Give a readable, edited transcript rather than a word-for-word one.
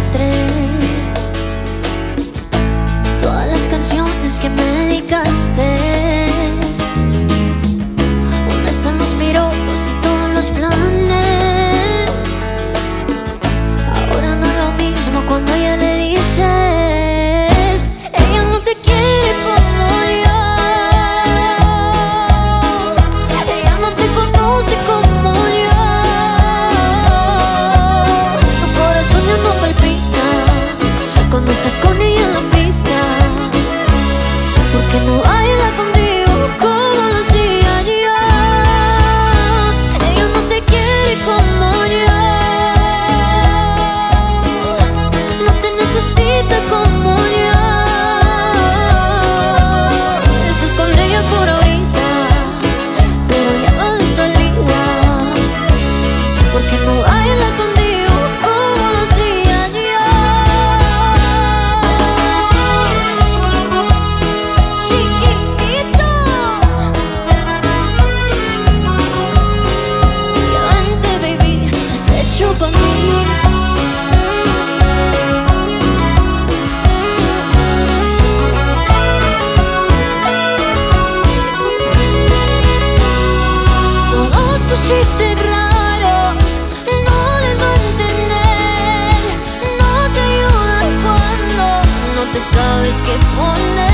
desastre. Todas las canciones que me dedicaste, ¿dónde están los piropos y todos los planes? Ahora no es lo mismo cuando ella le dices, ella no te quiere como yo, ella no te conoce como yo. Tu corazón ya no palpita cuando estás con ella en la pista, porque no baila contigo como lo hacía yo. Ella no te quiere como yo, no te necesita como yo. Estás con ella por ahorita, pero ya va de salida, porque no baila contigo como lo hacía yo. Chiquitito, ya vente, baby, has hecho pa' mí. Todos tus chistes raros no les va a entender, no te ayudan cuando no te sabes qué poner.